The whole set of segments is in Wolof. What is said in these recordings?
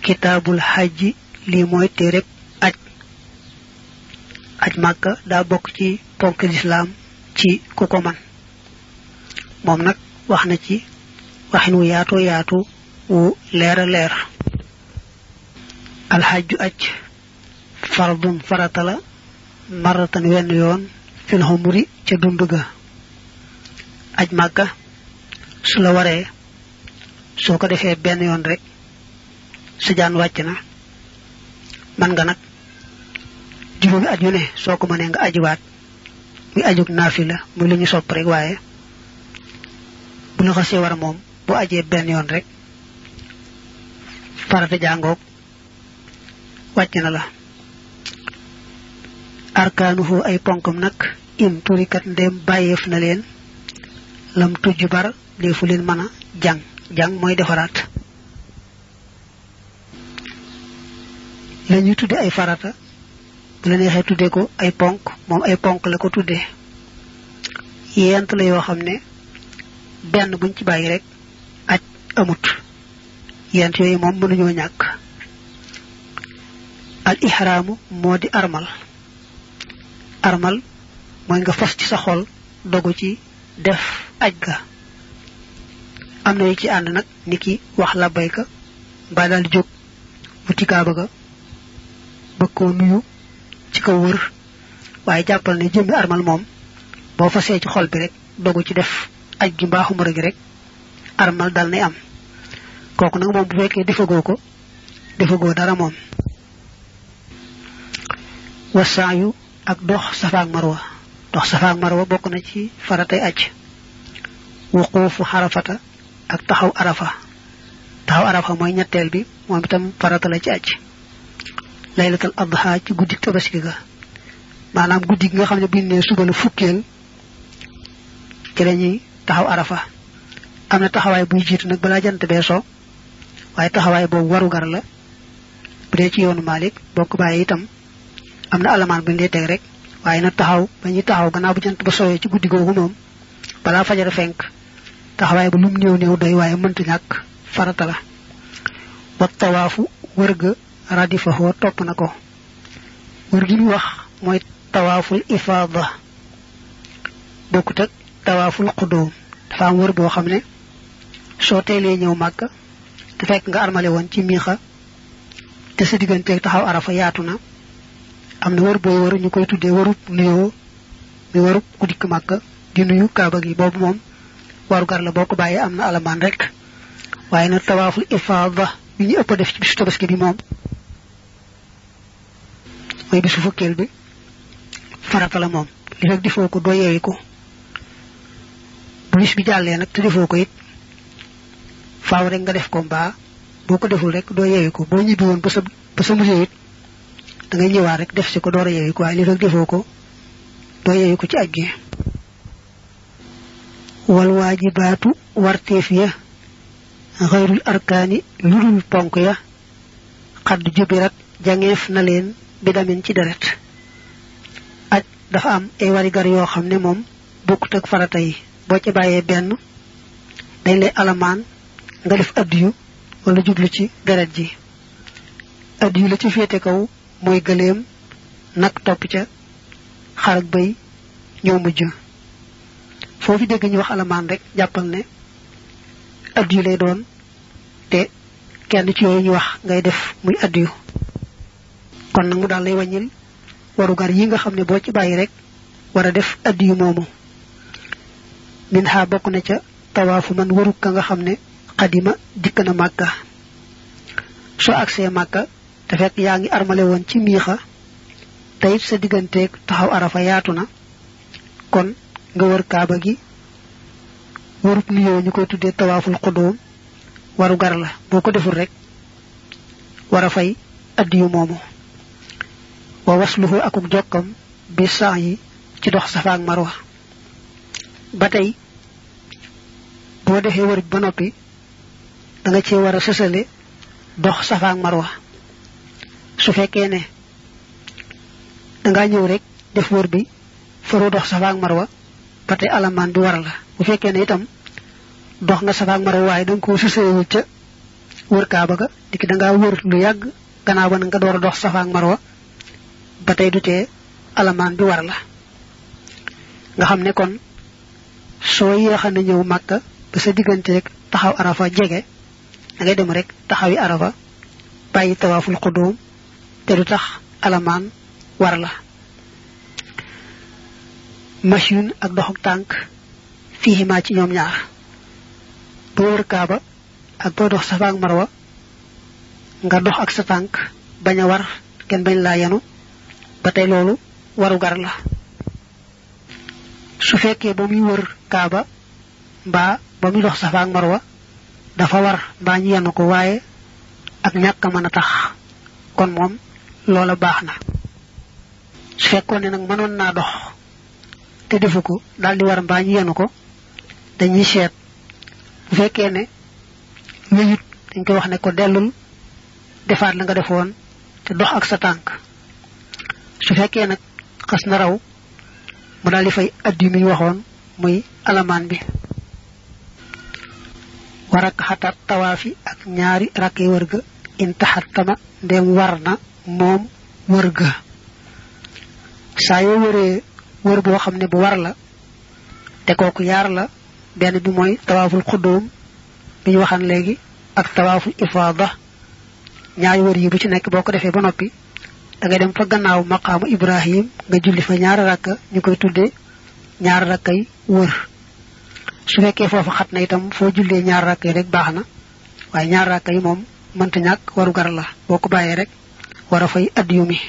kitabul hajji li moy tereb aj aj makka da bok ci ponk l'islam ci kuko man mom nak waxna ci waxinu yaatu wu leer leer al hajju aj fardun faratala maratan wenn yoon fil humri ci dunduga aj makka su la waré soko defé ben yoon rek sa jaan wacc na man nga nak juróomi at yu ne soko mané nga ajiwaat muy ajuk nafila muy luñu sopp rek waye bu la xasse wara mom bu ajé ben yoon rek farata jangok wacc na la arkanuhu ay ponkum nak im turikat ndem bayef na len lam tujbar defu len mana jang moy defarat lañu tudde ay farata bu la nexé tudde ko ay ponk mom ay ponk la ko tudde yent la yo xamne ben buñ ci bayyi rek aj amut yent yoy mom mënu ñoo ñak al ihramu modi armal moy nga fas ci sa xol dogu ci def aj ga amna yi ci and nak niki wax la bayka ba dal jog wuti kaaba ga bakko nuyu ci kaw wër waye jappal ne jëmi armal mom bo fasé ci xol bi rek dogu ci def aj gi mbaxum rek rek armal dal nay am koku nak mom bu fekke defago dara mom wasaayu ak dox safa ak marwa bokku na ci faratay aj wuqufu harafata ak taxaw arafa moy ñettel bi mom itam farata la ci aj laylatul adha ci guddi tabaski ga manam guddi nga xamne bi ne suba la fukkel ci lañuy taxaw arafa amna taxaway bu jitu nak bala jant beso waye taxaway bo waru gar la bu de ci yoonu malik bokku baye itam amna alaman bu ndé tek rek waye na taxaw bañu taxaw gannaaw bu jant ba soye ci guddi gogu mom bala fajar fenk taxaway bu lum ñew doy waye mëntu ñak farata la wa tawafu wërga radifahu top nako wërgi ñu wax moy tawaful ifada bokut ak tawaful qudum dafa am wër bo xamne so télé ñew makka te fekk nga armalé won ci mixa te sa digënté taxaw arafa yaatuna amna wër boy wër ñukoy tuddé wërup nuyo mi wërup ku dik makka di nuyu kaaba gi bobu mom waru gar la boko baye amna alaman rek waye na tawaful ifada bi ñu ëpp def ci bisu tabaski bi mom moy bisu fukkel bi farata la mom li rek difo ko do yewi ko bu bis bi jalle nak te difo ko it faaw rek nga def ko ba boko deful rek do yewi ko bo ñibi won ba sa mu yewit da ngay ñëwaat rek def ci ko doora yewi ko ay li rek difo ko do yewi ko ci agge wal wajibatu wartef ya ghayrul arkani lulul ponk ya xad jubirat jangef na len bidamin ci deret aj dafa am ay wari gar yo xamne mom bokut ak farata yi bo ci baye ben dañ lay alaman nga def adiyu wala jublu ci deret ji adiyu la ci fété kaw moy gëlem nak top ca xar ak bay ñoo mujj fofu dégg ñu wax alaman rek jappal ne adiyu lay doon te kenn ci yoy ñu wax ngay def muy adiyu kon nak mu dal lay wañil waru gar yi nga xamne bo ci bayyi rek wara def adiyu momu min ha bokku na ca tawafu man waru ka nga xamne qadima dikna makka so akse makka te fek yaangi armalé won ci mixa tayit sa digënté taxaw arafa yaatuna kon nga wër kaaba gi warup niyo ñukoy tuddé tawaful qudum waru gar la boko deful rek wara fay adiyu momu wa wasluhu akuk jokkam bi sa'i ci dox safa ak marwa batay bo defé wër ba nopi da nga ci wara sëssalé dox safa ak marwa su fekkee ne da nga ñëw rek def wër bi faro dox safa ak marwa batay alaman bi war la bu fekkee ne itam dox nga safa ak marwa way dang ko sësséwul ca wër kaaba ga diki da nga wër lu yàgg gannaaw ba nga door dox safa ak marwa ba tey du tee alamaan bi war la nga xam ne kon soo yéexa na ñëw Makka ba sa diggante rek taxaw arafa jege da ngay dem rek taxawi arafa bàyyi tawaaful xudum te du tax alamaan war la machine ak doxuk tànk fii ma ci ñoom ñaar bo wër kaaba ak bo dox safa ak marwa nga dox ak sa tànk baña war kenn bañ laa yanu ba tey loolu waru gar la su fekkee ba muy wër kaaba mbaa ba muy dox safa ak marwa dafa war mbaa ñu yanu ko waaye ak ñàkk a mën a tax kon moom loola baax na su fekkoon ne nag mënoon naa dox te defu ko daldi war mbaa ñu yanu ko dañuy seet bu fekkee ne wéyut dañ koy wax ne ko dellul defaat la nga defoon te dox ak sa tànk su fekkee nag xas na raw mu daldi fay addi mi waxoon muy alamaan bi warak xatat tawaafi ak ñaari rakki wërga in taxattama ndem war na moom wërga saa yoo wëree wër boo xam ne bu war la te kooku yaar la benn bi mooy tawaaful xudum bi ñu waxan léegi ak tawaaful ifaada ñaari wër yi bu ci nekk boo ko defee ba noppi da ngay dem fa gannaaw maqaamu Ibrahim nga julli fa ñaari rakka ñu koy tuddee ñaari rakkay wër su fekkee foofu xat na itam foo jullee ñaari rakka yi rek baax na waaye ñaari rakka yi moom mënta ñàkk waru gar la boo ko bàyyee rek war a fay addiyu mi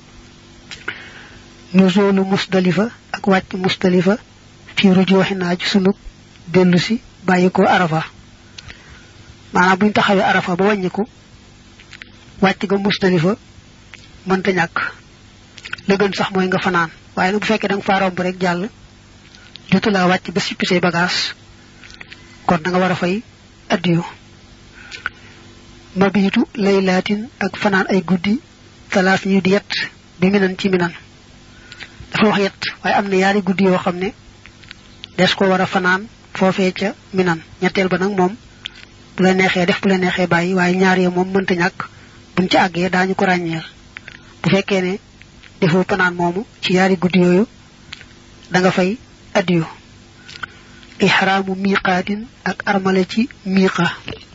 nuzulu Musdalifa ak wàcc Musdalifa fi rujuuxi naa ci sunub dellu si bàyyi ko arafa maanaam buñ taxawee arafa ba wàññiku wàcc ga Musdalifa mënta ñàkk la gën sax mooy nga fanaan waaye nag bu fekkee da nga faa romb rek jàll jotu laa wàcc ba sippi say bagage kon da nga war a fay addiyu mabiitu laylaatin ak fanaan ay guddi talaas ñu di yett bi minan ci minan dafa wax yett waaye am na yaari guddi yoo xam ne des ko war a fanaan foofee ca minan ñetteel ba nag moom bu la neexee def bu la neexee bàyyi waaye ñaar ya moom mënta ñàkk buñ ci àggee daañu ko ràññeel bu fekkee ne defoo fanaan moomu ci yaari guddi yooyu da nga fay addiyu ihraamu miqaatin ak armale ci miqa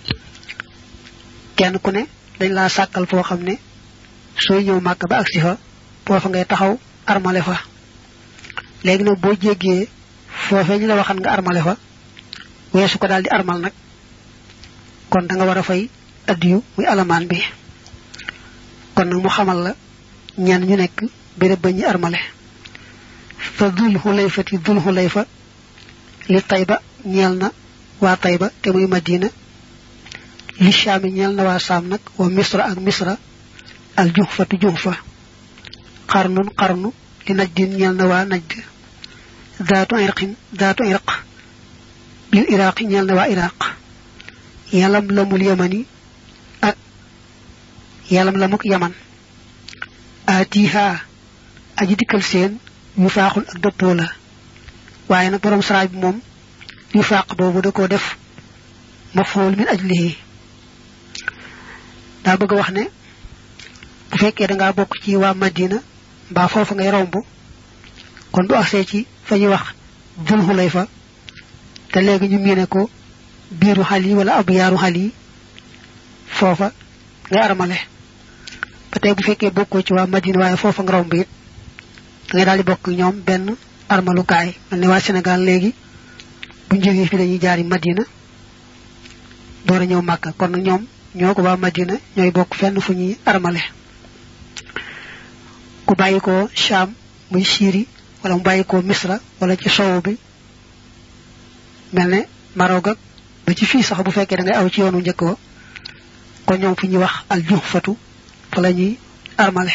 kenn ku ne dañ laa sàkkal foo xam ne sooy ñëw Màkka ba agsi fa foofa ngay taxaw armale fa léegi nag boo jéggee foofee ñu la waxan nga armale fa weesu ko daal di armal nag kon da nga war a fay addiyu muy alamaan bi kon nag mu xamal la ñenn ñu nekk béréb ba ñi armale fa dul xulayfa li Tayba ñeel na waa Tayba te muy Madina li Shaami ñeel na waa Saam nag wa Misra ak Misra al juhfa qarnu li Najdin ñeel na waa Najd daatu irq lil Iraq ñeel na waa Iraq yalam lamul yamani ak yalam lamuk yaman atiha aji dikkal seen yu faaxul ak dëppoo la waaye nag borom saraaj bi moom yu faaq boobu da koo def maf'ul min ajlihi daa bëgg wax ne bu fekkee da ngaa bokk ci waa Madina mbaa foofu ngay romb kon bu agsee ci fa ñuy wax Dul Xulayfa te léegi ñu miine ko biiru xal yi wala ab yaaru xal yi foofa ngay armale ba tey bu fekkee bokkoo ci waa Madina waaye foofa nga romb it da ngay daal di bokk ñoom benn armalukaay mel ne waa Sénégal léegi buñ jógee fi dañuy jaari Madina door a ñëw Màkka kon nag ñoom ñoo ko waa Madina ñooy bokk fenn fu ñuy armale ku bàyyi ko Sham muy Syrie wala mu bàyyi ko Misra wala ci sowu bi mel ne Maroc ak ba ci fii sax bu fekkee da ngay aw ci yoonu njëkk wa kon ñoom fu ñuy wax al juhfatu fa la ñuy armale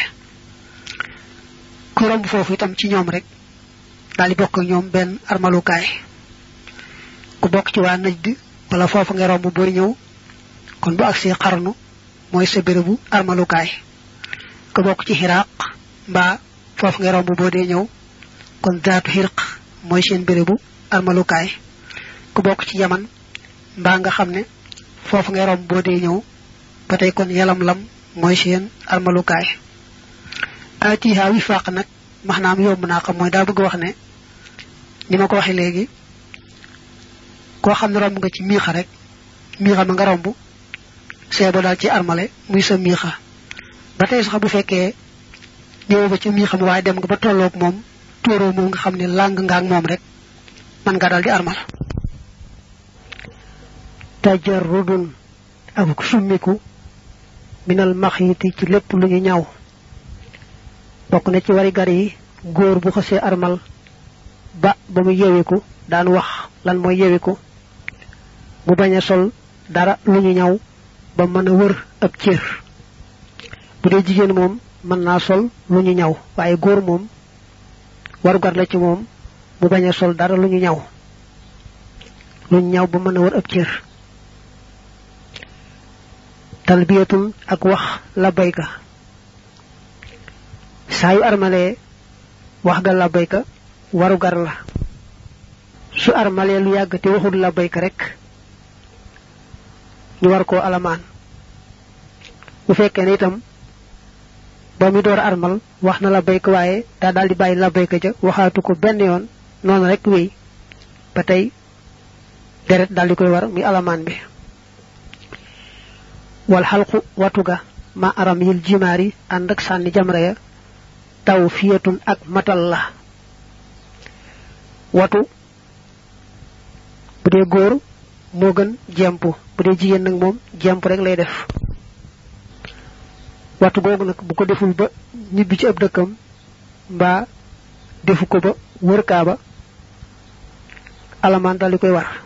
ku romb foofu itam ci ñoom rek daal di bokk ñoom benn armalukaay ku bokk ci waa Najd wala foofu nga romb booy ñëw kon bu agsee Qarnu mooy sa bérébu armalukaay ku bokk ci Iraq mbaa foofu nga romb boo dee ñëw kon zaatu Hirq mooy seen bérébu armalukaay ku bokk ci Yaman mbaa nga xam ne foofu nga romb boo dee ñëw batay kon yalam lam moy seen armalukaay atiha wifaq nak maxnaam yomb naa xam mooy daa bëgg wax ne ni ma ko waxe léegi koo xam ne romb nga ci miixa rek miixa ma nga romb seebo daal ci armale muy sa miixa ba tey sax bu fekkee ñëw ba ci miixa mu waaye dem nga ba tolloog moom tóoroo moom nga xam ne làng nga ak moom rek man nga daal di armal tajarrudun ak summiku minal maxyiti ci lépp lu ñu ñaw bokk na ci wari gar yi góor bu xasse armal ba mu yewiku daan wax lan mooy yewiku mu baña sol dara lu ñu ñaw ba mën a wër ab cër bu dee jigéen moom mën naa sol lu ñu ñaw waaye góor moom waru gar la ci moom mu baña sol dara lu ñu ñaw ba mën a wër ab cër talbiyatul ak wax labbayka sayu armalé wax ga labbayka waru gar la su armalé lu yàgg te waxul labbayka rek ñu war ko alamaan bu fekkee ne itam ba mi door armal wax na labbayka waaye daa daal di bàyyi labbayka ja waxaatu ko benn yoon noonu rek wéy ba tey deret daal di koy war mi alamaan bi wal halqu watuga ma aram yil jimaari ànd ak sànni jamra ya tawfiyatun ak matal la watu bu dee góor moo gën jemp bu dee jigéen nag moom jemp rek lay def watu googu nag bu ko deful ba ñibbi ci ab dëkkam mbaa defu ko ba wër kaaba alamaan dal di koy war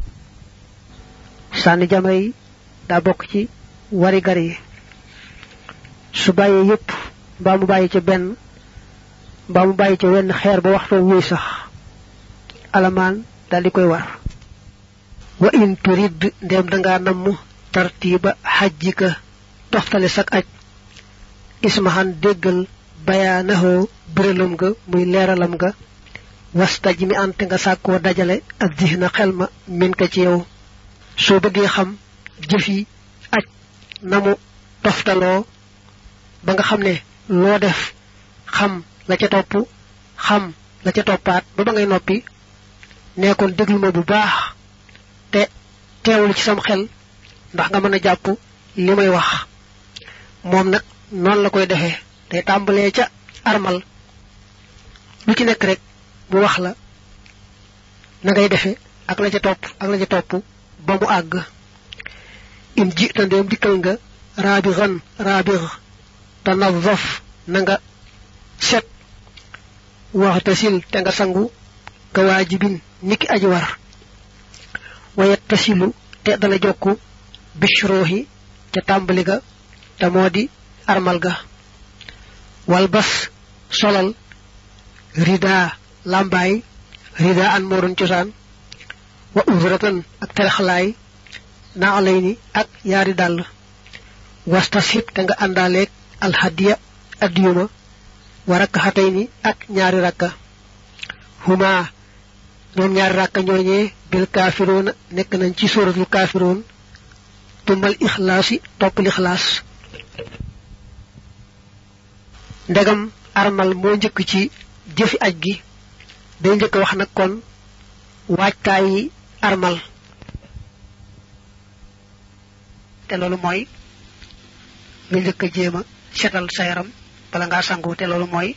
sànni jamra yi daa bokk ci wari gar yi su bàyyee yépp mbaa mu bàyyi ca benn mbaa mu bàyyi ca wenn xeer ba waxtoo wuy sax alamaan dal di koy war wa in turid ndem danga namm tartiba hajjika toftale sak aj ismahan déggal bayaanaho birelam ga muy leeralam ga wastajmi ante nga sàkkoo dajale ak zihna xelma min ka ci yow soo bëggee xam jëfi aj namu toftaloo ba nga xam ne loo def xam la ca topp xam la ca toppaat ba ngay noppi nekkoon déglu ma bu baax te teewul ci sam xel ndax nga mën a jàpp li may wax moom nag noonu la koy defee day tàmbalee ca armal lu ci nekk rek bu wax la na ngay defe ak la ca topp ba mu àgg in ji tandem dikkal nga rabigh tanazaf na nga set waxtasil te nga sangu ka waajibin niki aji war wayat tasilu te dana jokku bishrohi ca tàmbali ga te moo di armal ga wal bas solal rida lambaay rida an moo doon cosaan wa uzratan ak teraxlaay na alayni ak yaari dàll wastashib te nga àndaaleeg alhadiya addiyuma wa rakkaxatayni ak ñaari rakka huma ñoom ñaari rakka ñooñee bil kaafiroona nekk nañ ci suratul kaafiroon tumbal ixlaasi topp lixlaas ndegam armal moo njëkk ci jëfi aj gi day njëkk wax nag kon waajtaayi armal te loolu mooy nga njëkk a jéema setal sa yaram bala ngaa sangu te loolu mooy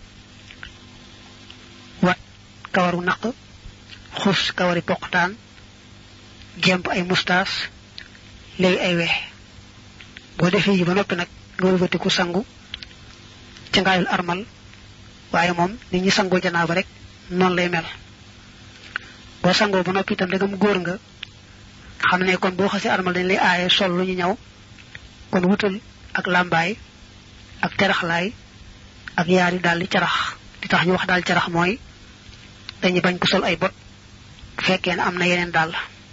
wat kawaru naq xus kawari poqtaan gemp ay mustaas léegi ay weex boo defee yi ba noppi nag nga wëlbatiku sangu ca ngaayul armal waaye moom nit ñi sangoo janaaba rek noonu lay mel boo sangoo ba noppi itam dagam góor nga xam ne kon boo xasee armal dañ lay aaye sol lu ñu ñaw kon wutal ak lambaay ak teraxlaay ak yaari daal di carax di tax ñu wax daal carax mooy dañu bañ ko sol ay bot bu fekkee ne am na yeneen daal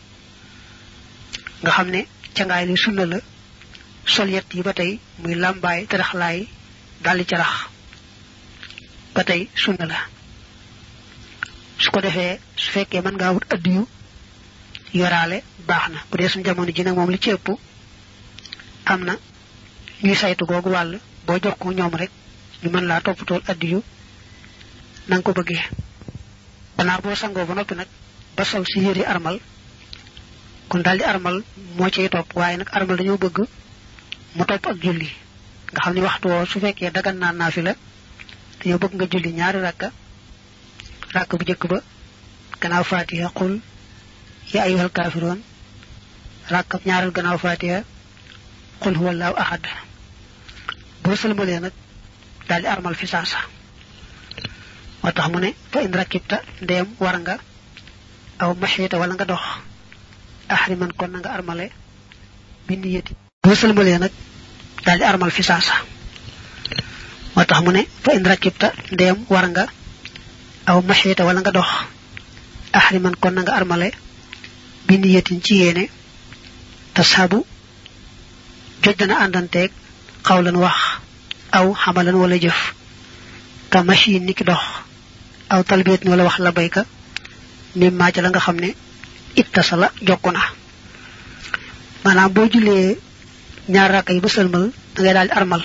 nga xam ne ca ngaay li sunna la sol yett yi ba tey muy lambaay teraxlaay daal di carax ba tey sunna la su ko defee su fekkee mën ngaa wut addiyu yoraale baax na bu dee suñu jamono ji nag moom li ci ëpp amna ñuy saytu googu wàll boo jox ko ñoom rek ñu mën laa toppatool addiyu nang ko bëggee danaa boo sangoo ba noppi nag ba sol si yëri armal kon daldi armal moo cay topp waaye nag armal dañoo bëgg mu topp ak julli nga xam ni waxtu woo su fekkee dagan naa naafila dañoo bëgg nga julli ñaari rakka bu jëkk ba gannaaw fatiha qul ya ayyuhal kaafiruun rakka ñaaral gannaaw fatiha qul huwallahu ahad boo sëlmalee nag daldi armal fi saasa moo tax mu ne fa in rakibta ndéem war nga aw maxita wala nga dox ahriman kon na nga armale bi niyati boo sëlmalee nag daldi armal fi saasa moo tax mu ne fa in rakibta ndéem war nga aw maxita wala nga dox ahriman kon na nga armale bi niyatin ci yéene tashabu joj dana àndanteeg xawlan wax aw xamalan wala jëf ka machine niki dox aw talbiyat wala wax labayka mimma ca la nga xam ne ittasala jokku na maanaam boo julee ñaar rakka yi ba sëlmal da ngay daal di armal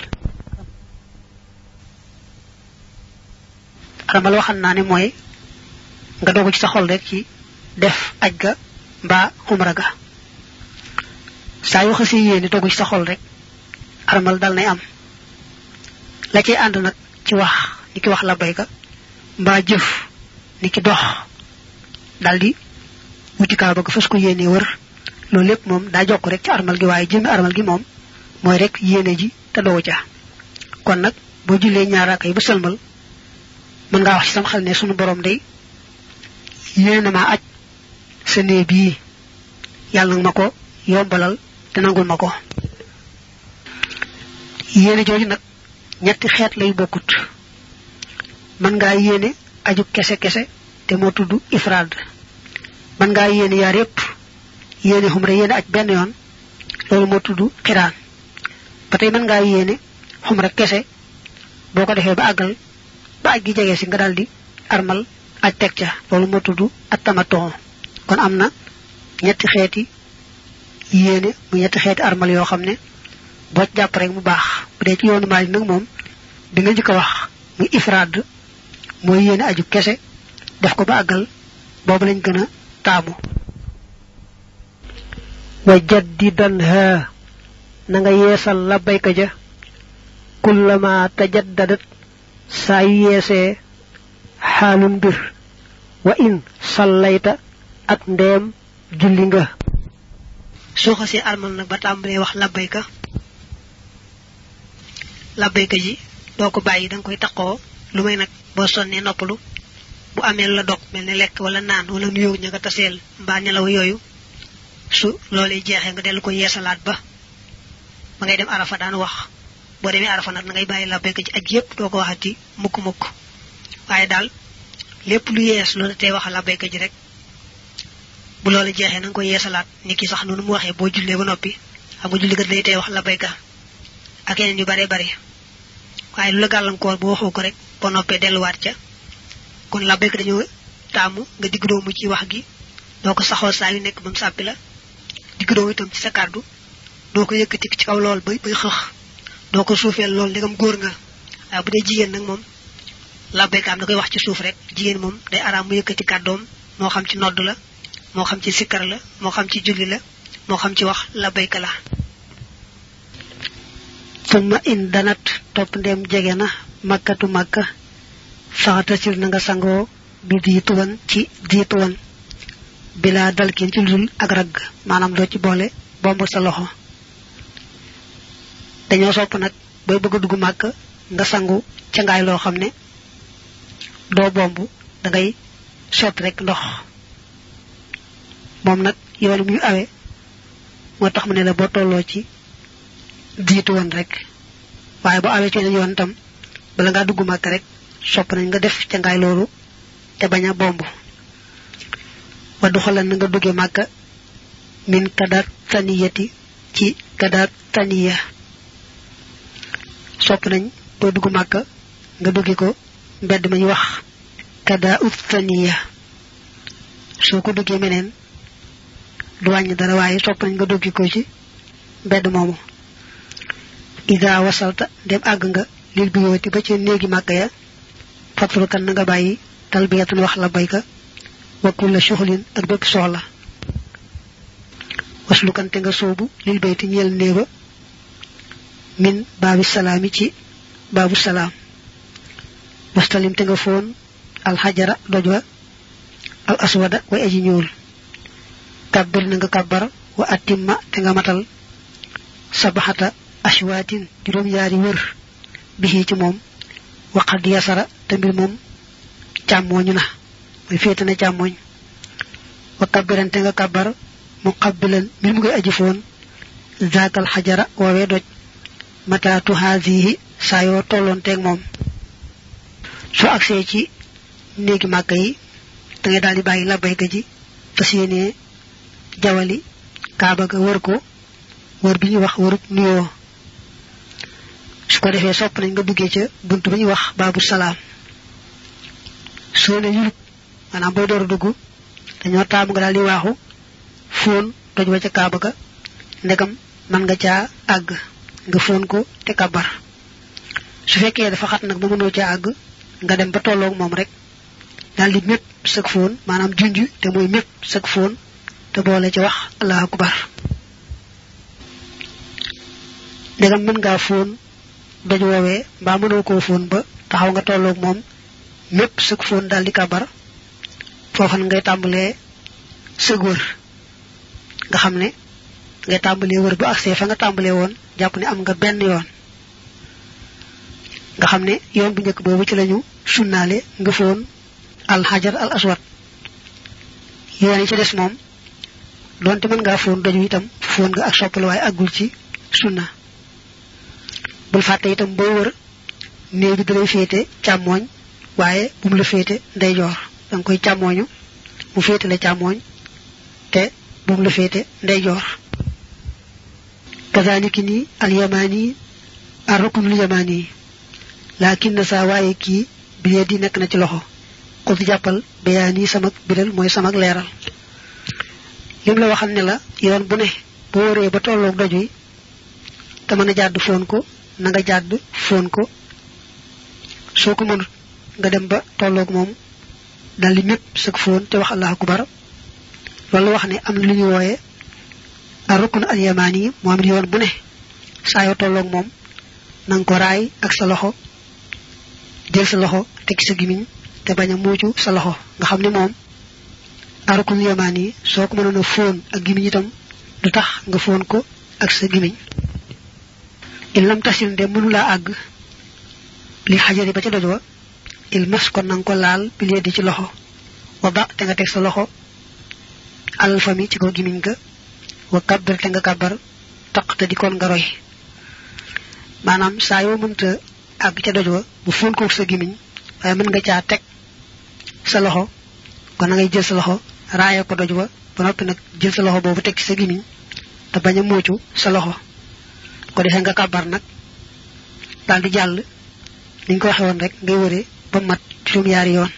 waxan naa ne mooy nga dogu ci sa xol rek ci def aj ga mbaa xumra ga saa yu xasee yéene dogu ci sa xol rek armal dal nay am la cay ànd nag ci wax ni ki wax labayka mbaa jëf ni ki dox daldi wuti kaa bëgg fas ko yéene wër loolu lépp moom daa jokk rek ci armal gi waaye jëmmi armal gi moom mooy rek yéene ji te dogu ca kon nag boo jullee ñaar raaka yi ba sëlmal mën ngaa wax ci sam xel ne sunu borom day yéene maa aj sa nee bii yàlla nag ma ko yombalal te nangul ma ko yéene jooju nag ñetti xeet lay bokkut mën ngaa yéene aju kese kese te moo tudd ifraad mën ngaa yéene yaar yépp yéene xumra yéene aj benn yoon loolu moo tudd xiraan ba tey mën ngaa yéene xumra kese boo ko defee ba àggal ba aj gi jege si nga daldi armal aj teg ca loolu moo tudd at-tamattu kon am na ñetti xeeti yéene mu ñetti xeeti armal yoo xam ne boo jàpp rek mu baax bu dee ci yoonu Maalik nag moom bi nga njëkk a wax muy ifraad mooy yéene aju kese def ko ba àggal boobu lañ gën a taamu wa jaddidanha na nga yeesal labbayka ja kullama tajaddadat saa yu yeesee xaalun mbir wa in sallayta ak ndeem julli nga soo xasee armal nag ba tàmbalee wax labbayka ji doo ko bàyyi danga koy taqoo lu may nag boo sonnee noppalu bu amee la dog mel ne lekk wala naan wala nuyoo ña nga taseel mbaa nelaw yooyu su loolee jeexee nga dellu ko yeesalaat ba ngay dem arafa daan wax boo demee arafa nag na ngay bàyyi labbayka ji ak yépp doo ko waxati mukk waaye daal lépp lu yees loolu tey wax labbayka ji rek bu loolee jeexee na nga ko yeesalaat ni ki sax noonu mu waxee boo jullee ba noppi xam nga julli kat lay tey wax labbayka ak yeneen yu bare bare waaye lu la gàllankoor bu waxoo ko rek boo noppee delluwaat ca kon labbayka dañoo taamu nga digg doomu ci wax gi doo ko saxoo saa yu nekk ba mu sàppi la digg doomu itam ci sa kàddu doo ko yëkkati ci kaw lool bay xëx doo ko suufeel lool ndegam góor nga waaye bu dee jigéen nag moom labbayka am da koy wax ci suuf rek jigéen moom day araam mu yëkkati kàddoom moo xam ci nodd la moo xam ci sikkar la moo xam ci julli la moo xam ci wax labbayka la summa in danat topp ndem jege na makkatu makka faxatasil na nga sangoo bi diituwan ci diituwan bila dalkin ci lul ak ragg maanaam doo ci boole bomb sa loxo dañoo sopp nag booy bëgg a dugg màkk nga sangu ca ngaay loo xam ne doo bomb da ngay sotti rek ndox moom nag yoonu muy awe moo tax mu ne la boo tolloo ci diitu woon rek waaye boo awee ci yoon tam bala ngaa dugg màkk rek sopp nañ nga def ca ngaay loolu te bañ a bomb wa duxalan na nga dugge màkk min kadaat taniyati ci kadaat taniya sopp nañ boo dugg màkk nga dugge ko mbedd mañ wax kada ut taniya soo ko duggee meneen du wàññi dara waaye sopp nañ nga dugge ko ci mbedd moomu ida wasalta dem ag nga lil biyoti ba ci neegi makka ya fatru kan nga bayyi talbiyatan wax la bayka wa kullu shughulin ak bepp soxla waslu kan te nga soobu lil bayti ñeel neeba min babu salami ci babu salam wastalim te nga fon al hajara dojwa al aswada wa aji ñuul kabbir na nga kabbar wa atimma te nga matal sabahata ashwatin juroom yaari wër bihi ci mom wa qad yasara te mbir mom chamoñu na moy fété na chamoñ wa kabbirante nga kabbar muqabbilan mbir mu ngay aji fon zakal hajara wa we doj matatu hazihi sayo tolonté ak mom so aksé ci néegi makka yi da ngay daldi bayyi la bayka ji fasiyene jawali kaaba ga wër ko wër bi ñu wax wëruk nuyo su ko defé sopp nañ nga duggé ci buntu bi ñu wax babu salam so ne ñu manam boy door duggu dañu taam nga daldi waxu fon toj wa ci kaaba ga ndegam man nga ca ag nga fon ko te kabar su fekkee dafa xat nak ba mëno ca ag nga dem ba tolok mom rek daldi mepp sak fon manam junju te moy mepp sak fon te boole ci wax allahu akbar ndegam mën nga fon doj wowe ba mëno ko fon ba taxaw nga tolok mom mepp sak fon daldi kabar fofan ngay tambalé sëg wër nga xamné ngay tambalé wër bu accès fa nga tambalé won japp né am nga benn yoon nga xamné yoon bu ñëk bobu ci lañu sunnalé nga fon al hajar al aswad yoon ci dess mom donte mën nga fon doju itam fon nga ak soppal way agul ci sunna bul faté itam boy wër neegi dalay fété chamoñ waye bu mu la fété ndeyjor dang koy chamoñu mu fété la chamoñ te bu mu la fété ndeyjor kazaliki ni al yamani ar-rukn al yamani lakin sa waye ki bi yedi nek na ci loxo ko ci jappal bayani samak biral moy samak leral lim la waxal ne la yoon bu ne bo wéré ba tolok dojuy te mëna jadd fon ko na nga jadd fon ko soko mënu nga dem ba tolok mom dal li mepp sak fon te wax allahu akbar lolou wax ne am lu ñu woyé ar-rukn al-yamani mo am yoon bu ne sa yo tolok mom nang ko raay ak sa loxo jël sa loxo tek sa gimiñ te baña muccu sa loxo nga xamni mom ar-rukn al-yamani soko mëna fon ak gimiñ itam du tax nga fon ko ak sa gimiñ il lam tasil de mënu la ag li hajari ba ca dojwa il mas ko nang ko laal bi di ci loxo wa ba te nga tek sa loxo al fami ci ko gimiñ ga wa kabbir te nga kabbar taqta di kon nga roy manam sa yo mënta ag ca dojwa bu fon ko sa gimiñ waye mën nga ca tek sa loxo kon ngay jël sa loxo raaya ko dojwa ba nopi nak jël sa loxo bobu tek ci sa gimiñ te baña muccu sa loxo ko defé nga kabbar nak dal di jall niñ ko waxé won rek ngay wëré ba mat juroom yaari yoon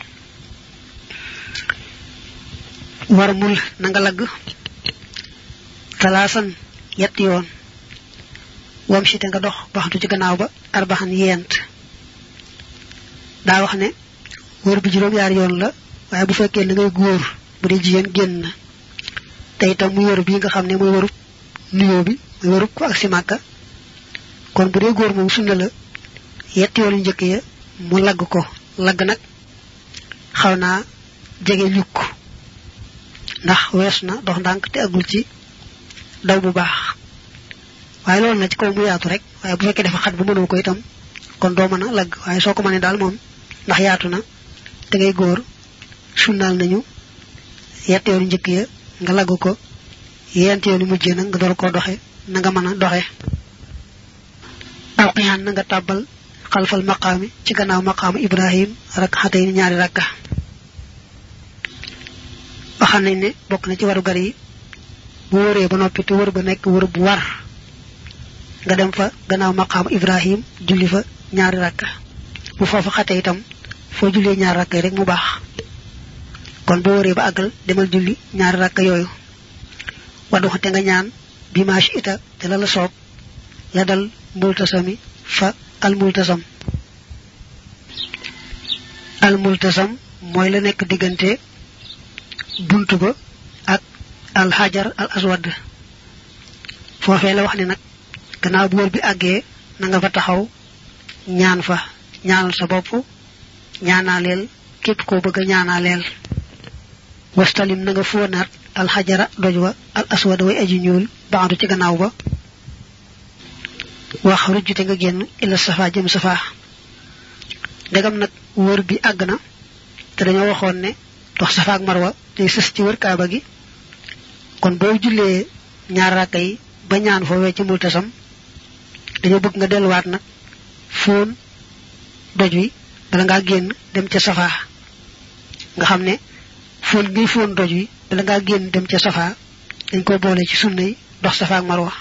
warmul na nga lag talasan yett yoon wam ci te nga dox baxtu ci gannaaw ba arbahan yent da wax ne wër bi juroom yaari yoon la waye bu fekkee da ngay goor bu di jigen genn tay tam mu wër bi nga xamne moy wëru nuyo bi moy wëru ko ak ci makka kon bu dee goor mom sunna la yett yoon ñëk ya mu lag ko lag nak xawna jégué ñuk ndax wessna dox ndank te agul ci daw bu baax waye lool na ci ko mu yaatu rek waye bu fekkee dafa xat bu mëno ko itam kon do mëna lag waye soko mané dal mom ndax yaatu na te ngay goor sunnal nañu yett yoon ñëk ya nga lag ko yent yoon mujjé nak nga door ko doxé na nga mëna doxé alqiyan nga tabal khalfal maqami ci gannaaw maqam ibrahim rak'atayn ñaari rakka waxan nañ ne bokk na ci waru gar yi bu wëree ba noppi te wër ba nekk wër bu war nga dem fa gannaaw maqam ibrahim julli fa ñaari rakka bu foofu xate itam foo jullee ñaari rakka rek mu baax kon bu wëree ba àggal demal julli ñaari rakka yooyu wadu xate nga ñaan bi maash ita te la la soob la dal multasami fa al multasam moy la nek digante buntu ba ak al hajar al aswad fofé la wax ni nak gannaaw bu wër bi àggee na nga fa taxaw ñaan fa ñaanal sa bopp ñaanaleel képp koo bëgg ñaanaleel wastalim na nga foonaat al hajara dojwa al aswad way aji ñuul baandu ci gannaaw ba wax rujjute nga génn ila safa jëm safa dagam nag wër bi àgg na te dañoo waxoon ne dox safa ak marwa day sës ci wër kaaba gi kon boo jullee ñaar rakka yi ba ñaan foofee ci multasam dañu bëgg nga delluwaat nag foon doj wi bala ngaa génn dem ca safa nga xam ne foon ngay foon doj wi bala ngaa génn dem ca safa dañ ko boole ci sunna yi dox safa ak marwa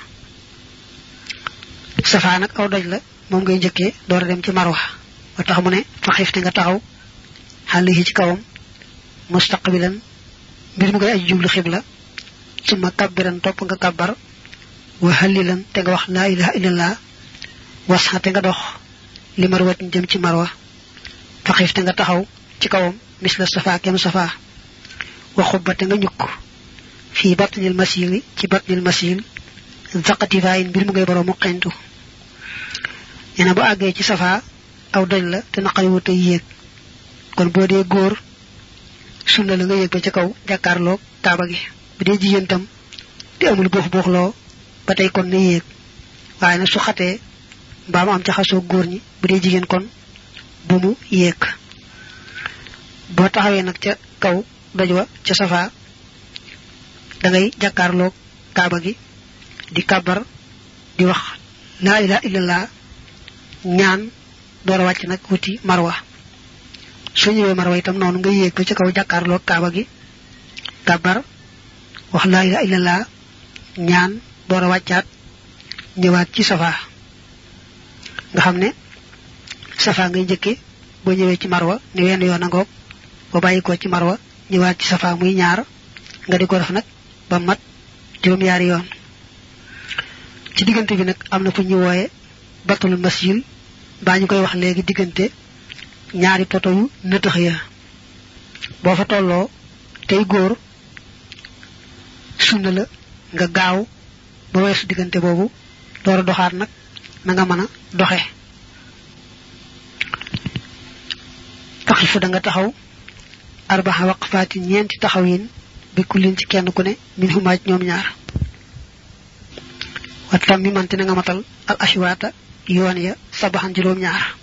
safa nag aw doj la moom ngay njëkkee door dem ci marwa ba tax mu ne fa xifte nga taxaw xalihi ci kawam mustaqbilan mbir mu ngay aji jublu xibla suma kabbiran topp nga kabbar wa halilan te nga wax la ilaha illallah wasxa te nga dox li marwat jëm ci marwa fa xifte nga taxaw ci kawam misla safa kem safa wa xubbate nga ñukk fi batnil masili ci batnil masil zaqati fayin mbir mu ngay borom xentu ena bu àggee ci safa aw doj la te naqari wuta yéeg kon boo dee góor sunna la nga yéeg ba ci kaw jàkkaarloo kaaba gi bu dee jigéen tam di amul buux loo ba tey kon na yéeg waaye nag su xatee mbaa mu am ca xasoo góor ñi bu dee jigéen kon bu mu yéeg boo taxawee nag ca kaw doj wa ca safa da ngay jàkkaarloo kaaba gi di kabar di wax la ilaha illallah ñaan door wàcc nag wuti marwa su ñëwee marwa itam noonu nga yéeg ba ci kaw jàkkaarloo kaaba gi kabar wax la ilaha illallah ñaan door wàccaat ñëwaat ci safa nga xam ne safa ngay njëkke boo ñëwee ci marwa ni wenn yoon a ngoog ba bàyyi ko ci marwa ñëwaat ci safa muy ñaar nga di ko def nag ba mat juróom yaari yoon ci diggante bi nag am na fu ñu wooye batul masjid baa ñu koy wax léegi diggante ñaari poto yu nëtëx ya boo fa tolloo tey góor sunna la nga gaaw ba weesu diggante boobu door doxaat nag na nga mën a doxe taxifu da nga taxaw arbaha waqfaati ñeenti taxawin bi kullin ci kenn ku ne min humaaj ñoom ñaar watam mi manti na nga matal al ashwaata yoon ya sabaxan juróom ñaar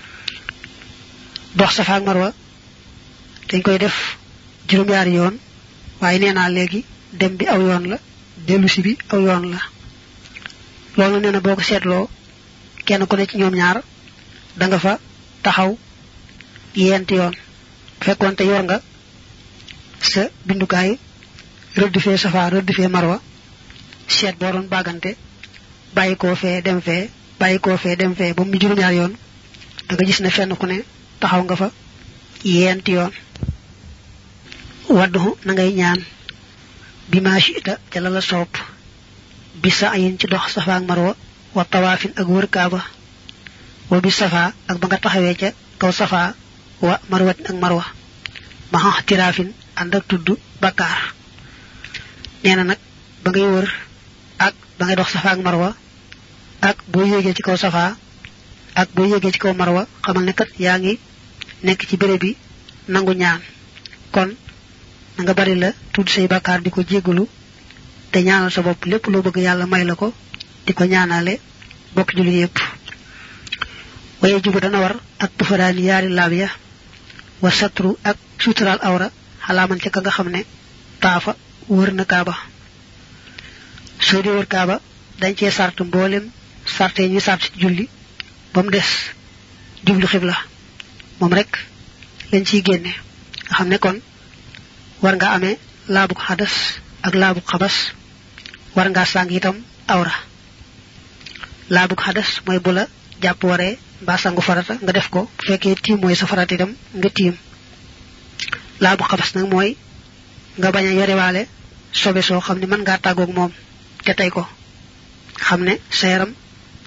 dox safa ak marwa dañ koy def juróom ñaari yoon waaye nee naa léegi dem bi aw yoon la dellusi bi aw yoon la loolu nee na boo ko seetloo kenn ku ne ci ñoom ñaar da nga fa taxaw yent yoon fekkonte yor nga sa bindukaay rëdd fee safa rëdd fee marwa seet boo doon bagante bàyyi koo fee dem fee ba mu juróom ñaar yoon da nga gis ne fenn ku ne taxaw nga fa yent yoon waddu na ngay ñaan bi ma shiita ca la soob bi sa'yin ci dox safa ak marwa wa tawaafin ak wër kaaba wa bi safa ak ba nga taxawee ca kaw safa wa marwatin ak marwa ma tirafin ànd ak tudd bakkaar nee na nag ba ngay wër ak ba ngay dox safa ak marwa ak boo yéegee ci kaw safa ak boo yéegee ci kaw marwa xamal ne kat yaa ngi nekk ci béréb bi nangu ñaan kon na nga bari la tudd say bakkaar di ko jéggulu te ñaanal sa bopp lépp loo bëgg yàlla may la ko di ko ñaanale bokk julli yépp waye jubu dana war ak tufaraani yaari laab ya wa satru ak sutural awra xalaaman ca ka nga xam ne taafa wër na kaaba soo di wër kaaba dañ cee sart mboolem sarte ñu sart ci julli ba mu des jublu xibla moom rek lañ ciy génne nga xam ne kon war nga amee laabu xadas ak laabu xabas war nga sang itam awra laabu xadas mooy bu la jàpp waree mbaa sangu farata nga def ko bu fekkee tiim mooy sa farata itam nga tiim laabu xabas nag mooy nga bañ a yorewaale sobe soo xam ne mën ngaa tàggoog moom te tey ko xam ne sa yaram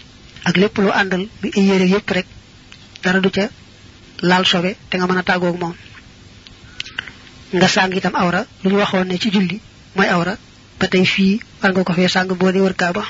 ak lépp lu àndal bi ay yére yépp rek dara du ca laal sobe te nga mën a tàggoog moom nga sàng itam awra lu ñu waxoon ne ci julli mooy awra ba tey fii war nga ko fee sàng boo di wër kaaba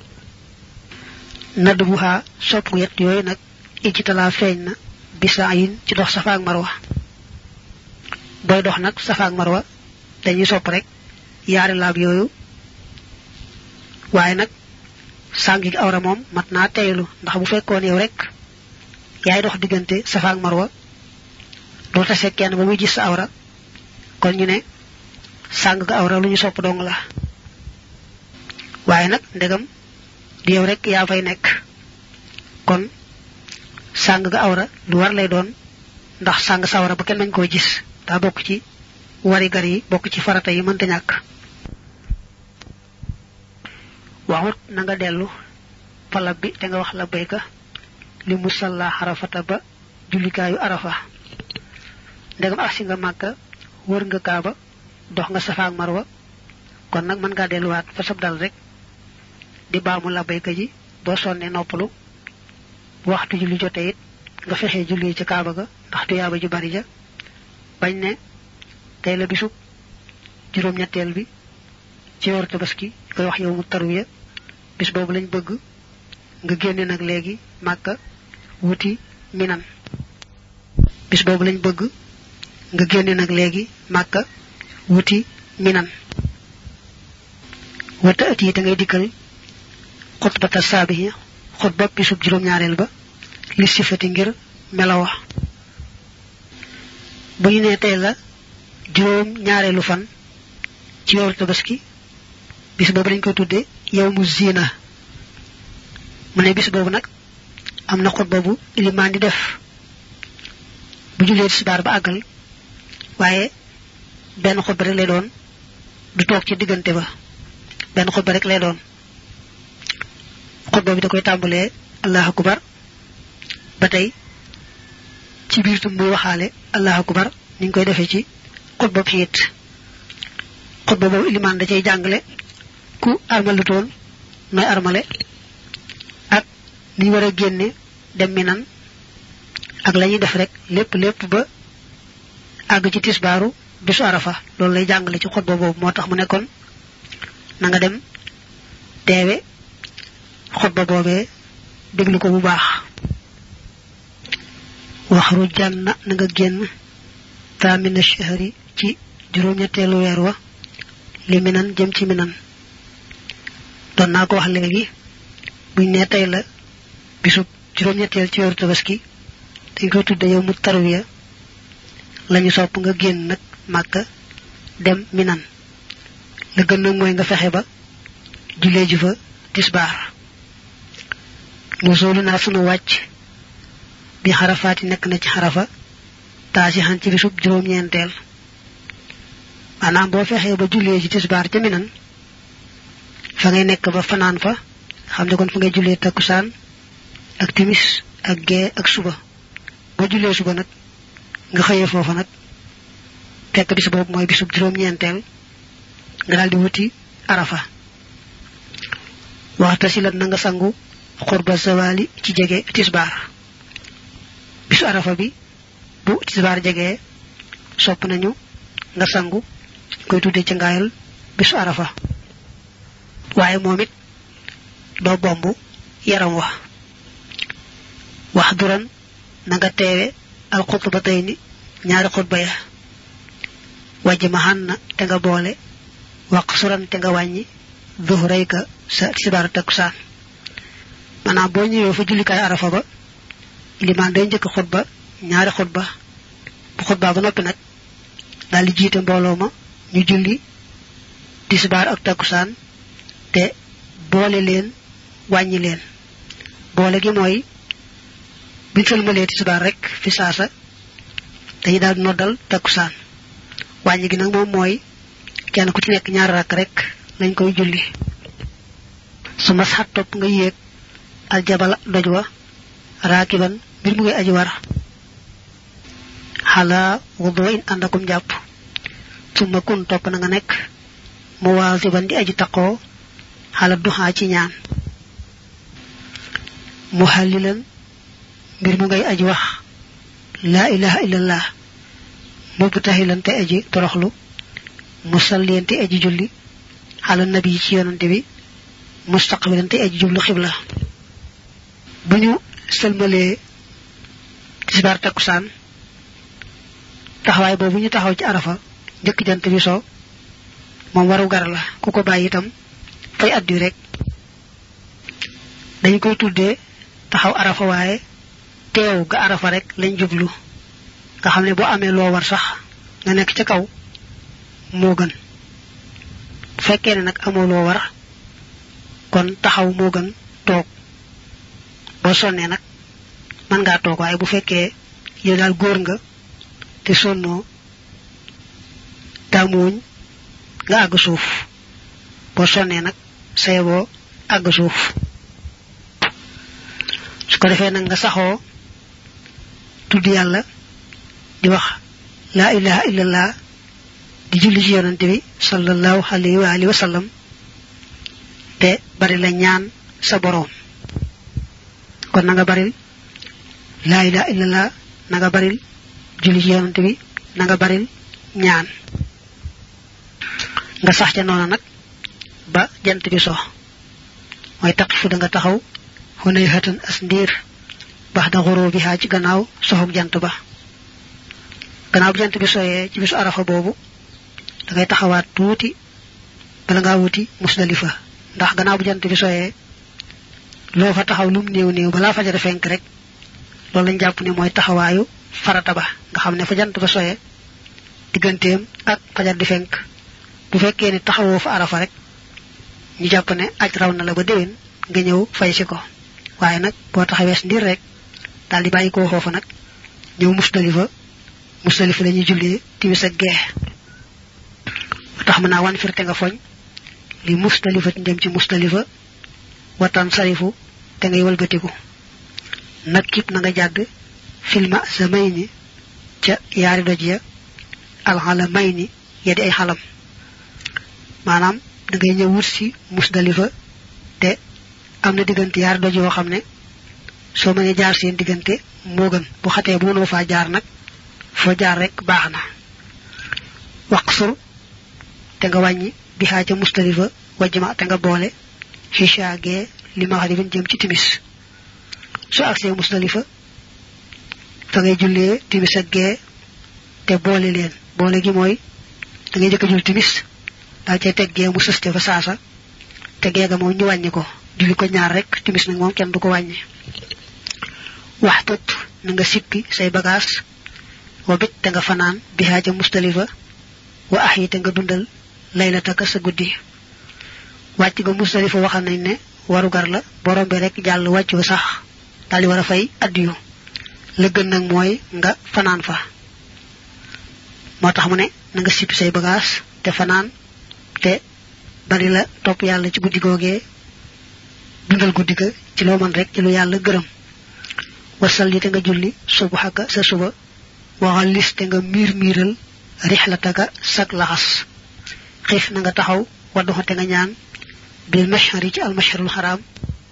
nadd bu xaa sopp gu yett yooyu nag ijtala feeñ na bisaayin ci dox safa ak marwa booy dox nag safa ak marwa dañuy sopp rek yaari laab yooyu waaye nag sàngi awra moom mat naa teylu ndax bu fekkoon yow rek yaay dox diggante safa ak marwa doo tase kenn ba muy gis sa awra kon ñu ne sàng ga awra lu ñu sopp dong la waaye nag ndegam di yow rek yaa fay nekk kon sàng ga awra lu war lay doon ndax sàng sa awra ba kenn mañ koo gis daa bokk ci wari gar yi bokk ci farata yi mënta ñàkk waxut na nga dellu falab bi te nga wax la bayka li musalla arafata ba jullikaayu arafa ndegam agsi nga màkka wër nga kaaba dox nga safa ak marwa kon nag mën ngaa delluwaat fa sab dal rek di baamu la bayka ji boo sonnee noppalu waxtu julli jote it nga fexee julli ci kaaba ga ndax tuyaaba ju bari ja bañ ne tey la bisub juróom-ñetteel bi ci weeru tabaski koy wax yow mu tarwiya bis boobu lañ bëgg nga génne nag léegi màkka wuti minan bis boobu lañ bëgg nga génne nag léegi màkka wuti minan wata at yi te ngay dikkal xutbata saabihi xutba bisub juróom-ñaareel ba li sifati ngir melawa bu ñu nee tey la juróom-ñaareelu fan ci weeru tabaski bis boobu dañ koy tudde yawmu zina mu ne bis boobu nag am na xutba bu ilimaan di def bu jullee tisbaar ba àggal waaye benn xutba rek lay doon du toog ci diggante ba benn xutba rek lay doon xutba bi da koy tàmbalee allahu akbar ba tey ci biir tum muy waxaale allahu akbar ni ñu koy defee ci xutba bi it xutba boobu ilimaan da cay jàngale ku armalutoon nooy armale ak ni ñu war a génne dem minan ak la ñuy def rek lépp ba àgg ci tisbaaru bisu arafa loolu lay jàngale ci xutba boobu moo tax mu nekkoon na nga dem teewe xutba boobee déglu ko bu baax waxru janna na nga génn taamina shahri ci juróom-ñetteelu weer wa li minan jëm ci minan doon naa ko wax léegi buñ ne tey la bisub juróom-ñetteel ci weeru tabaski dañ koy tudde yow mu tarwiya lañu sopp nga génn nag màkka dem minan la gën nag mooy nga fexe ba jullee ji fa tisbaar nu soolu naa sunu wàcc bi xarafaati nekk na ci xarafa taasi xan ci bisub juróom-ñeenteel maanaam boo fexee ba jullee ji tisbaar ca minan fa ngay nekk ba fanaan fa xam ne kon fa ngay jullee takkusaan ak timis ak gee ak suba boo jullee suba nag nga xëyee foofa nag fekk bis boobu mooy bisub juróom-ñeenteel nga daal di wuti arafa waxta si la na nga sangu xurba zawali ci jege tisbaar bisu arafa bi bu tisbaar jegee sopp nañu nga sangu koy tuddee ci ngaayal bisu arafa waaye moom it doo bomb yaram wax duran na nga teewe al xutbatayni ñaari xutba ya wajj ma xan na te nga boole wax suran te nga wàññi zuhrayka sa tisbaar takkusaan maanaam boo ñëwee fa jullikaay arafa ba limaan day njëkk xutba ñaari xutba bu xutba ba noppi nag daal di jiite mbooloo ma ñu julli tisbaar ak takkusaan te boole leen wàññi leen boole gi mooy buñ sëlmalee tisbaar rek fi saasa dañuy daal di noddal takkusaan wàññi gi nag moom mooy kenn ku ci nekk ñaar rakk rek lañ koy julli su mas xat topp nga yéeg aljabala doj wa raakiban mbir mu ngay aji war xalaa wudu in àndakum jàpp summa kun topp na nga nekk mu waasiban di aji taqoo xala duxaa ci ñaan muhallilan mbir mu ngay aji wax la ilaha illallah mubtahilan te aji toroxlu musalliyan te aji julli ala nabi ci yonante bi mustaqbilan te aji jublu xibla buñu selmalé tisbar takusan taxaway bobu ñu taxaw ci arafa jëk jant bi so mom waru gar la kuko bayyi itam fay addu rek dañ koy tuddé taxaw arafa waye teew ga arafa rek lañ jublu nga xamné bo amé lo war sax nga nek ci kaw mo gën fekkee nak amo lo war kon taxaw mo gën tok bo sonné nak man nga tok waye bu fekkee yow dal goor nga te sonno tamuñ nga ag suuf bo sonné nak saybo ag suuf su ko defé nak nga saxo tuddi yalla di wax la ilaha illallah di julli ci yonante bi sallallahu alayhi wa alihi wa sallam te bari la ñaan sa borom kon nga bari la ilaha illallah nga bari julli ci yonante bi nga bari ñaan nga sax ca nona nak ba jant bi so moy taqifu da nga taxaw honay hatan asndir baxda ghurubiha ci gannaaw soxok jant ba gannaaw jant bi soyé ci bisu arafa bobu da ngay taxawaat tuuti bala nga wuti musdalifa ndax gannaaw jant bi soyé lo fa taxaw lum neew neew bala fajar fenk rek lolou lañ japp ni moy taxawaayu farata ba nga xamne fa jant ba soyé digganteem ak fajar di fenk bu fekkee ni taxawoo fa arafa rek ñu japp ne aj raw na la ba déwén nga ñëw fay ci ko waaye nag boo taxawee ndir rek dal di bàyyi ko foofu nag ñëw musdalifa lañuy jullee timis ak gee tax mën naa wan firte nga foñ li musdalifa ndem ci musdalifa watan sarifu te ngay walbatiku nakib na nga jàdd filma zamayni ca yaari doj ya alxalamayni ya di ay xalam maanaam da ngay ñëw wut si musdalifa te am na diggante yaari doj yoo xam ne soo mënee jaar seen diggante moo gën bu xatee bu mënoo faa jaar nag foo jaar rek baax na waqsur te nga wàññi bi xaa ca musdalifa wajjma te nga boole xishaagee li maxaribin jëm ci timis su agsee musdalifa fa ngay jullee timis ak gee te boole leen boole gi mooy da ngay jëkk jul timis daal cay teggee mu sëste fa saasa te geega moom ñu wàññi ko julli ko ñaar rek timis nag moom kenn du ko wàññi waxtut na nga sippi say bagage wa bit te nga fanaan bi xaaja musdalifa wa ahyi te nga dundal laylataka sa guddi wàcc ga musdalifa waxal nañ ne waru gar la borom bi rek jàll wàccu sax daal di war a fay addiyu la gën nag mooy nga fanaan fa moo tax mu ne na nga sippi say bagage te fanaan te bari la topp yàlla ci guddi googee dundal guddi ga ci loo man rek ci lu yàlla gërëm wasal yi te nga julli subhaka sa suba waxal lis te nga miiral rihlataka sak laxas xif na nga taxaw wadduxa te nga ñaan bil mashhari ci al mashharul haram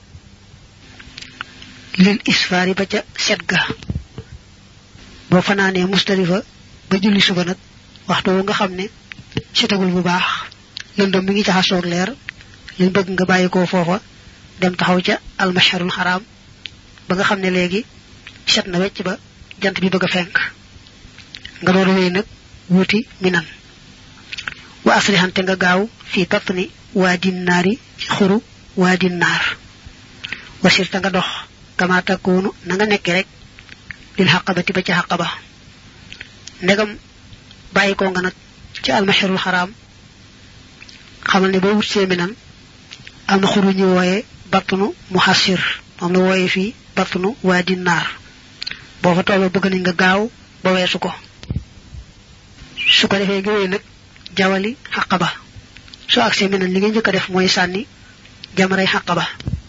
lil isfari ba ca set ga boo fanaanee musdalifa ba julli suba nag waxtu nga xam ne setagul bu baax lëndëm mi ngi jaxasoog leer liñ bëgg nga bàyyi ko foofa dem taxaw ca al mashharul haram ba nga xam ne léegi set na wecc ba jant bi bëgg a fenk nga door wéy nag wuti minan wa asrihante nga gaaw fi tatni waadi naari ci xuru waadi naar wasir ta nga dox kama takunu na nga nekk rek lil haqabati ba ci haqaba ndegam bàyyi ko nga nag ci al mashharul haram xamal ne boo wut see minan am na xuru ñu wooye batnu muhassir moom la wooye fii batnu waadi naar boo fa tolloo bëgg nañ nga gaaw ba weesu ko su ko defee nga wéy nag jawali haqaba su agsee minan li nga njëkk a def mooy sànni jamaray haqaba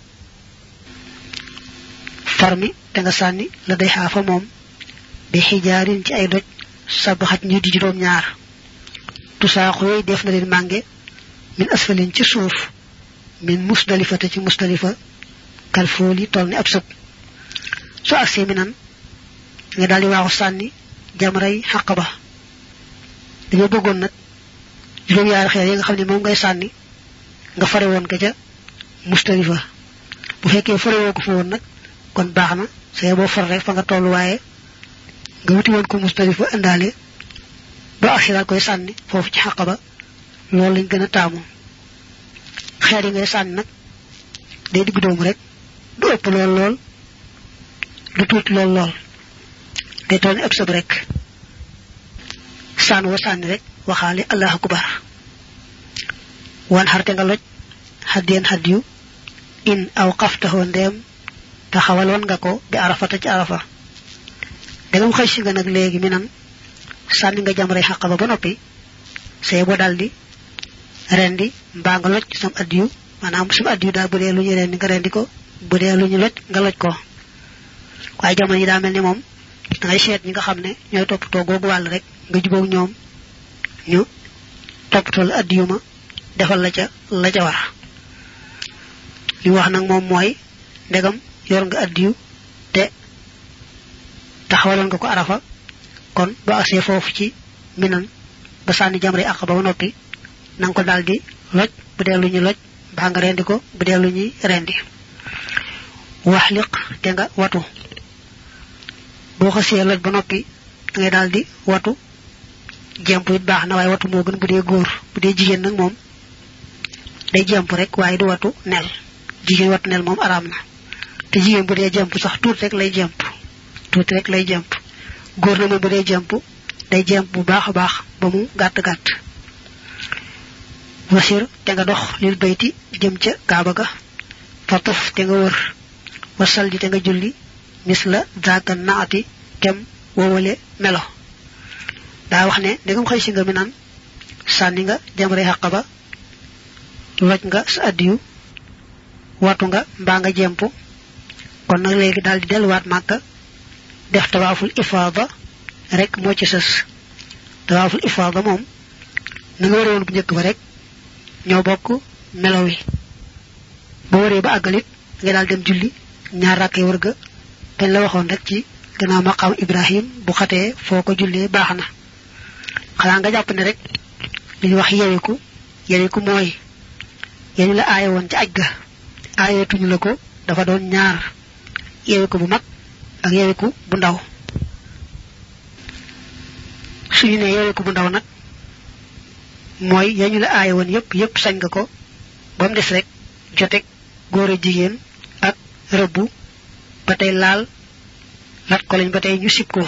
farmi te nga sànni la day xaafa moom bi xijaarin ci ay doj sabaxat ñu di juróom ñaar tusaaxu yooyu def na leen mànge min asfalin ci suuf min musdalifata ci musdalifa kal fooli toll ni ab sëb aksi minan nga daldi waxu sanni jamray haqaba dañu bëggoon nak juroom yaar xeer yi nga xamni mom ngay sanni nga faré won ka ca Mustalifa bu fekkee faré woko fa won nak kon baxna sey bo far rek fa nga tollu waye nga wuti won ko Mustalifa andale ba akhira koy sanni fofu ci haqaba loolu lañ gëna taamu xeer yi ngay sanni nak day digg doom rek du ëpp lool du tuuti lool day toll ëpp sab rek sanu sanni rek waxale Allahu akbar wan xarte nga loj hadien hadiyu in awqaftahu ndem taxawalon nga ko bi arafata ci arafa dagam xey ci nga nak legi minan sanni nga jamray haqaba ba nopi sey bo daldi rendi mba nga loj sam adiyu manam sam adiyu da budé luñu rendi nga rendi ko budé luñu loj nga loj ko way jamono yi da melni mom da ngay xet ñi nga xamne ñoy toppatoo gogu wal rek nga jubok ñoom ñu toppatoo adiyu ma defal la ca war li wax nak mom moy ndegam yor nga adiyu te taxawalon nga ko arafa kon ba asse fofu ci minan ba sanni jamray aqaba ba nopi nang ko daldi loj bu de luñu loj ba nga rendi ko bu de luñu rendi wahliq te nga watu bo xasse loj ba nopi ngay daldi watu jempu it baax na way watu mo gën bu de goor bu de jigen nak mom day jempu rek waye du watu nel jigen watu nel mom aram na te jigen bu de jempu sax tout rek lay jempu goor na mo bu de jempu day jempu bu baax baax ba mu gatt gatt wasir te nga dox lil bayti jëm ca kaaba ga fatuf te nga wër wasal di te nga julli misla zaka naati kem wowale melo da wax ne degam xey ci nga minan sanni nga jamray haqaba loj nga sa adiyu watu nga mba nga jempu kon nak legi daldi delwat makka def tawaful ifada rek mo ci sess tawaful ifada mom na nga wone bu ñëk ba rek ñoo bokku melaw wi bo wéré ba agalit nga dal dem julli ñaar rakay wërga dañ la waxon rek ci gëna maqam Ibrahim bu xaté foko julé baxna xala nga japp ne rek li wax yewiku moy yeen la ayé won ci ajga ayatuñu la ko dafa doon ñaar yewiku bu mag ak yewiku bu ndaw suñu ne yewiku bu ndaw nak moy yañu la ayé won yépp sañ nga ko bam dess rek jotek goor jigen ak rebbu batay laal lat ko lañ batay ñu sip ko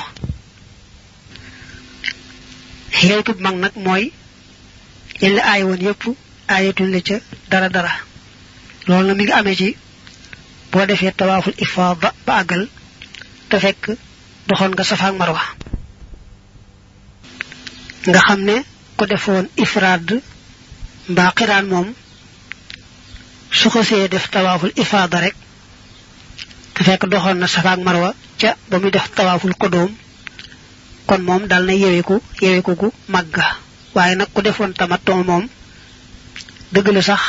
yewiku mag nak moy yañ la ayé won yépp ayatu la ca dara loolu na mi ngi amé ci bo defé tawaful ifada ba agal te fekk doxon nga safa ak marwa nga xamné ko defoon ifrad mba qiran mom su xasse def tawaful ifada rek te fekk doxon na safa ak marwa ca ba muy def tawaful qudum kon mom dal na yeweku gu magga waye nak ko defoon tamattu mom deug la sax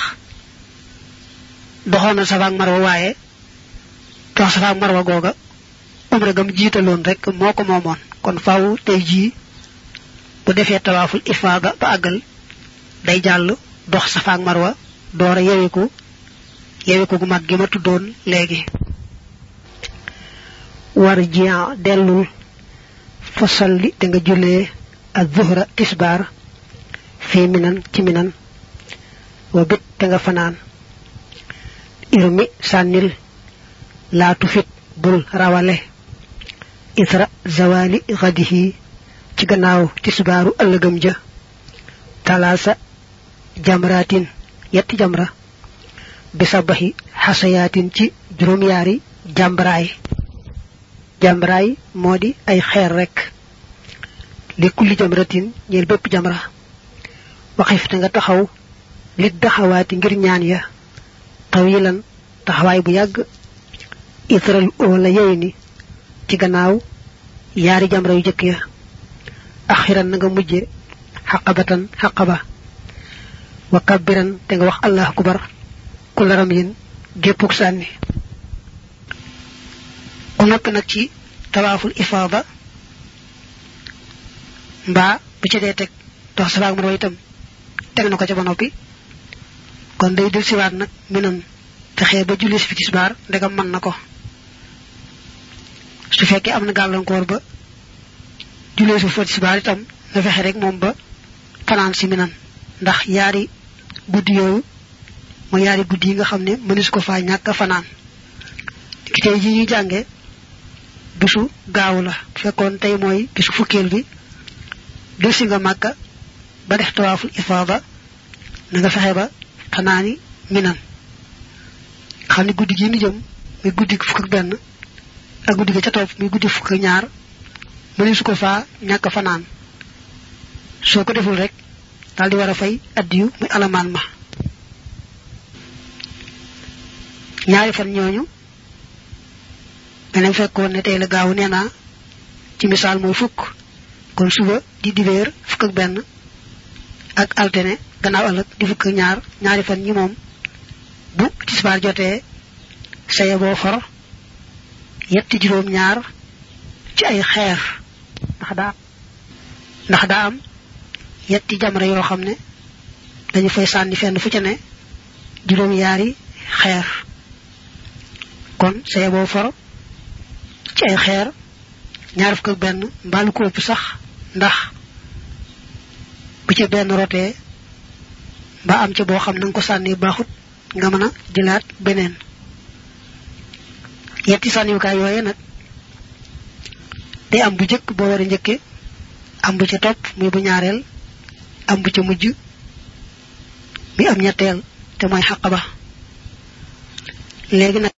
doxon na safa ak marwa waye to safa ak marwa goga umra gam jitalon rek moko momon kon faaw tay ji bu defé tawaful ifada ba agal day jall dox safa ak marwa doora yeweku gu mag gi ma tudon legi warji'a delul fasalli te nga julé az-zuhra tisbar fi minan ci minan wa bit te nga fanan irmi sanil la tufit bul rawale isra zawali ghadihi ci gannaaw tisbaru ëllëgam ja talasa jamratin yetti jamra bisabahi hasayatin ci juroom yaari jambraay modi ay xeer rek li kulli jamratin ñeel bépp jamra waxif te nga taxaw li daxawaati ngir ñaan ya tawilan taxawaay bu yàgg itral wala yeyni ci gannaaw yaari jamra yu jëkk ya akhiran nga mujjé haqaba wa kabbiran te nga wax allah akbar kul ramyin gepuk sanni ko noppi nag ci tawaaful ifaada mbaa bu ci dee teg dox Safa ak Marwa itam teg na ko ca ba noppi kon day del siwaat nag Minan fexe ba julli si fi tisbaar ndegam mën na ko su fekkee am na gàllankoor ba jullee su fa tisbaar itam na fexe rek moom ba fanaan si Minan ndax yaari guddi yooyu mo yaari guddi yi nga xam ne mënees ko faa ñàkk fanaan ki tey ji ñuy jànge bisu gaaw la fekkoon tey mooy bisu fukkeel bi del si nga Màkka ba def tawaaful ifaada na nga fexe ba fanaani Minan xam ne guddi gi ñu jëm muy guddi fukk ak benn ak guddi ga ca topp muy guddi fukk ak ñaar mënees ko faa ñàkk fanaan soo ko deful rek daal di war a fay addiyu muy alamaan ma ñaari fan ñooñu beneen fekkoon ne tey la gaaw nee naa ci misaal mooy fukk kon suba di dibeer fukk ak benn ak altine gannaaw ëllëg di fukk ak ñaar ñaari fan ñi moom bu tisbaar jotee saye boo for yetti juróom ñaar ci ay xeer ndax daa am yetti jamra yoo xam ne dañu fay sànni fenn fu ca ne juróom yaari xeer kon saye boo for ci ay xeer ñaar fukk ak benn mbaalu ko ëpp sax ndax bu ca benn rotee ba am ca boo xam na nga ko sànni baaxut nga mën a jëlaat beneen yetti sànniwukaay yooye nag day am bu jëkk boo war a njëkke am bu ca topp muy bu ñaareel am bu ca mujj mi am ñetteel te mooy xaq ba léegi nag